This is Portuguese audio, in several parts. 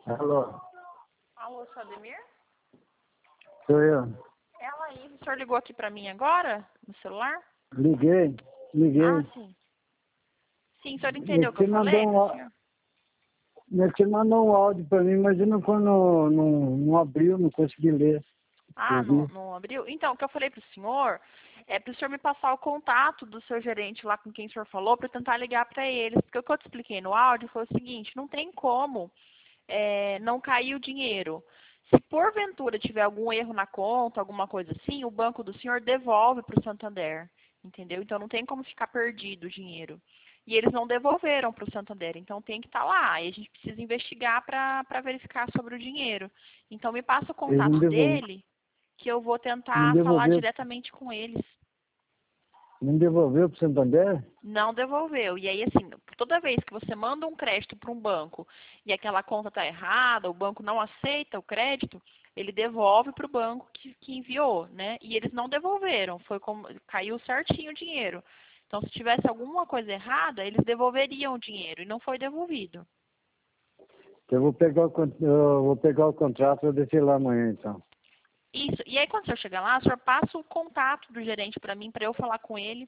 Alô, Alô, seu Ademir? sou eu. Ela aí, o senhor ligou aqui pra mim agora, no celular? Liguei. Ah, sim. Sim, o senhor entendeu o que Você eu falei mandou pro senhor? você mandou um áudio para mim, mas eu não abriu, não consegui ler. Ah, não, Ouvi. não abriu? Então, o que eu falei pro senhor é pro senhor me passar o contato do seu gerente lá com quem o senhor falou pra eu tentar ligar pra eles. Porque o que eu te expliquei no áudio foi o seguinte, não tem como não cair o dinheiro. Se porventura tiver algum erro na conta, alguma coisa assim, o banco do senhor devolve para o Santander, entendeu? Então não tem como ficar perdido o dinheiro. E eles não devolveram para o Santander, então tem que estar lá. E a gente precisa investigar para verificar sobre o dinheiro. Então me passa o Ele contato dele, que eu vou não tentar falar devolveu, diretamente com eles. não devolveu para o Santander? Não devolveu. E aí, assim, toda vez que você manda um crédito para um banco e aquela conta está errada, o banco não aceita o crédito, ele devolve para o banco que enviou, né? E eles não devolveram. Foi como caiu certinho o dinheiro. Então, se tivesse alguma coisa errada, eles devolveriam o dinheiro e não foi devolvido. Eu vou pegar o contrato e vou descer lá amanhã, então. Isso. E aí, quando o senhor chegar lá, o senhor passa o contato do gerente para mim, para eu falar com ele,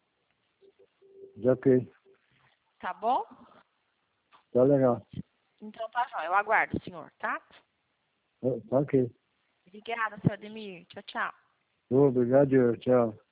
Já ok. tá bom? Tá legal. Então tá, João. Eu aguardo, senhor, tá? Tá ok. Obrigada, senhor Ademir. Tchau, tchau. Obrigado, tchau.